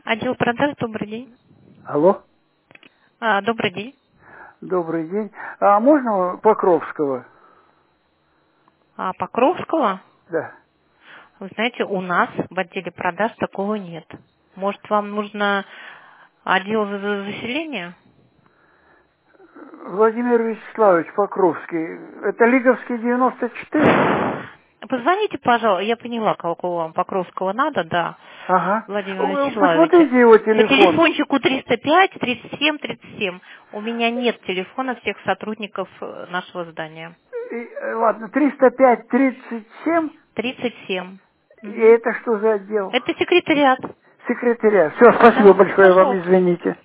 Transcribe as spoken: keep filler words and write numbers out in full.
Отдел продаж, добрый день. Алло, А, добрый день. добрый день. А можно Покровского? А, Покровского? Да. Вы знаете, у нас в отделе продаж такого нет. Может, вам нужно отдел за- за- заселения? Владимир Вячеславович Покровский. Это Лиговский девяносто четыре? Позвоните, пожалуйста. Я поняла, кого вам Покровского надо, да. Ага. Владимир О, Вячеславович. посмотрите его По телефон. телефончику триста пять тридцать семь тридцать семь. У меня нет телефона всех сотрудников э, нашего здания. И, э, ладно, триста пять тридцать семь. тридцать семь. И Мгм. это что за отдел? Это секретариат. Секретаря. Все, спасибо Да, большое вам, пожалуйста. извините.